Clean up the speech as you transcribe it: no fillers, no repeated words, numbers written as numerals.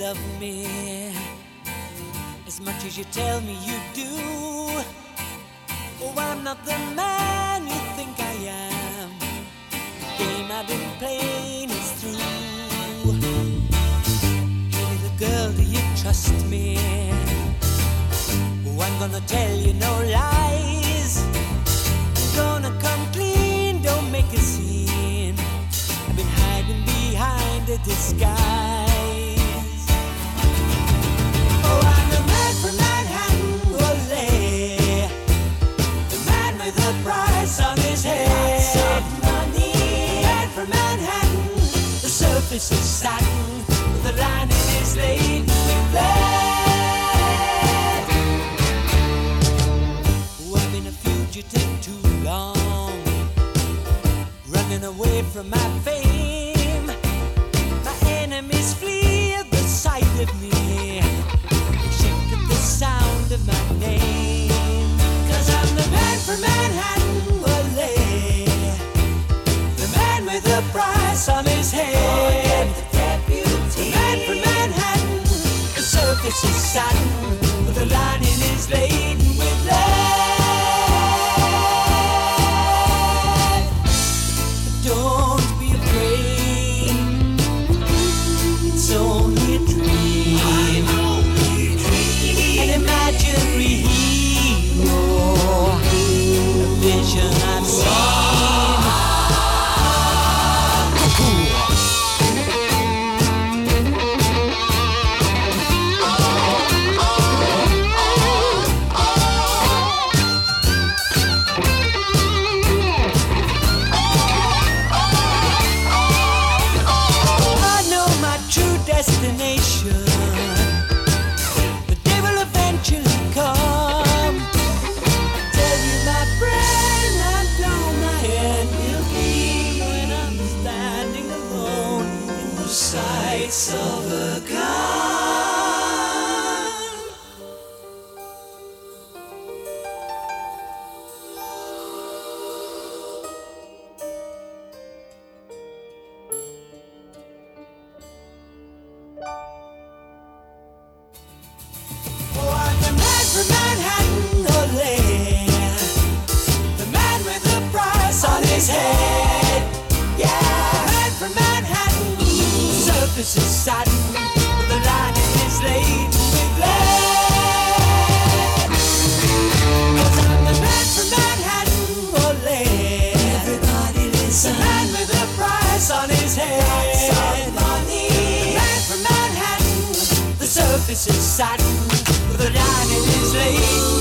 love me as much as you tell me you do. Oh, I'm not the man you think I am. The game I've been playing is through. Hey, little girl, do you trust me? Oh, I'm gonna tell you no lies. I'm gonna come clean, don't make a scene. I've been hiding behind a disguise. Oh, I'm the man from Manhattan, ole. The man with the price on his head. Lots of money. The man from Manhattan. The surface is satin, the lining is laden with lead. Oh, I've been a fugitive too long, running away from my fame. My enemies flee at the sight of me, shake at the sound of my name. 'Cause I'm the man from Manhattan, ole. The man with the price on his head. The deputy. The man from Manhattan. The surface is satin, but the lining is laden with lead. Don't be afraid, it's only a dream, an imaginary hero, a vision I've seen. I know my true destination. The day will eventually come. Tell you, my friend, I know my end will be when I'm standing alone in the sights of a gun. Oh, I'm the man from Manhattan, ole. The man with the price on his head. Yeah, the man from Manhattan. The surface is satin, but the lining is laden with lead. 'Cause I'm the man from Manhattan, ole. Everybody listen. The man with the price on his head. Lots of money. The man from Manhattan. The surface is satin, but the lining is laden